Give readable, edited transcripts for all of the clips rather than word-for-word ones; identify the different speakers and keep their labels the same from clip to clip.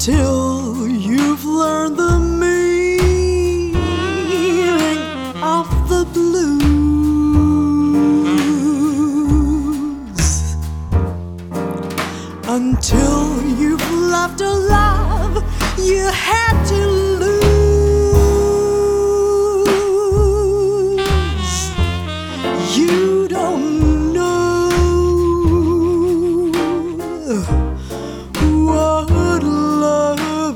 Speaker 1: until you've learned the meaning of the blues, until you've loved a love you had to lose. You don't know what love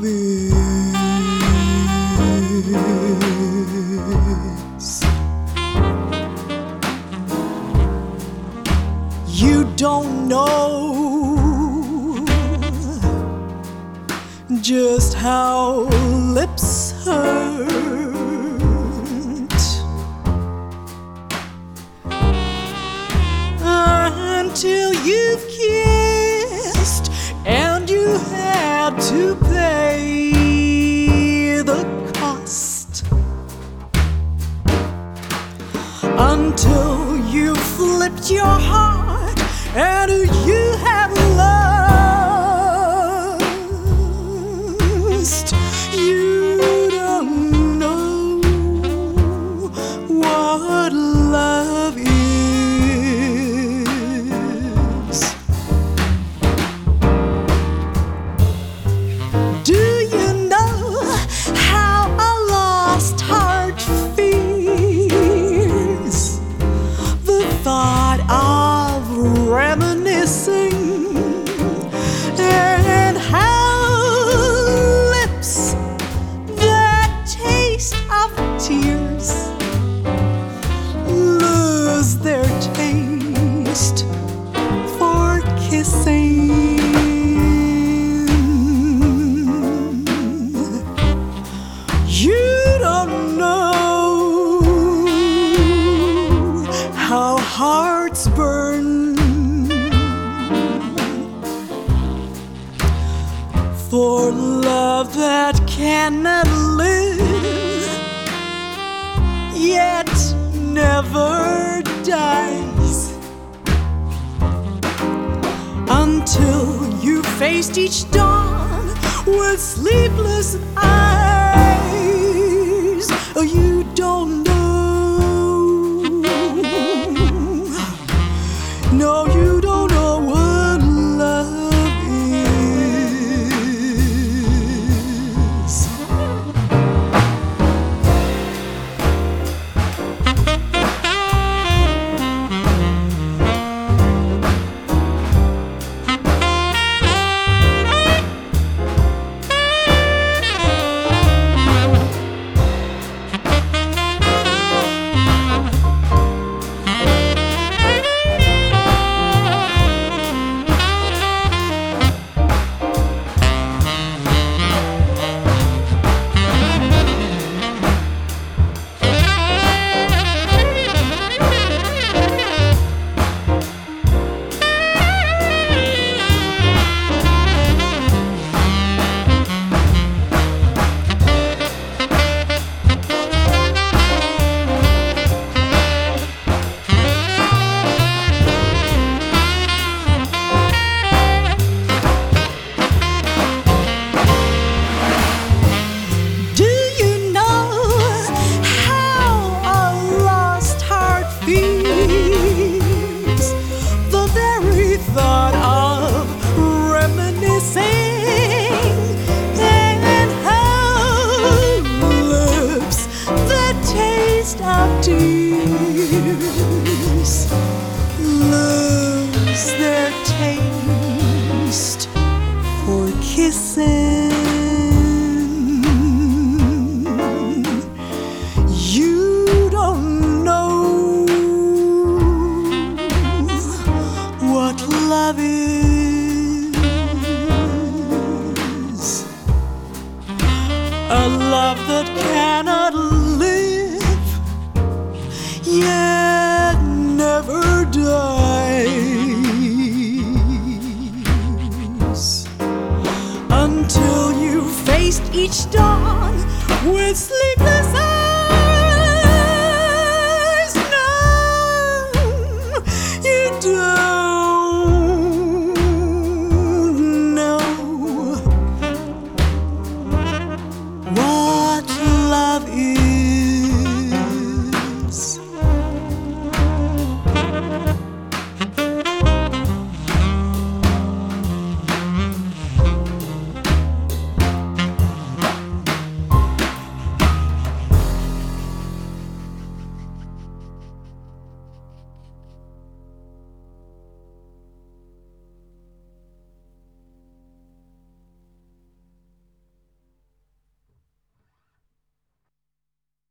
Speaker 1: is. You don't know just how lips hurt until you've kissed and you had to pay the cost, until you flipped your heart and you have lost. You don't know what love is. Do you know how a lost heart feels? The thought of reminiscing, and how lips that taste of tears lose their taste for kissing. You don't know how hearts burn for love that cannot live, yet never dies, until you faced each dawn with sleepless eyes. You don't know. No, you don't know what love is. Tears lose their taste for kissing. You don't know what love is. A love that cannot live, yet never dies, until you faced each dawn with sleepless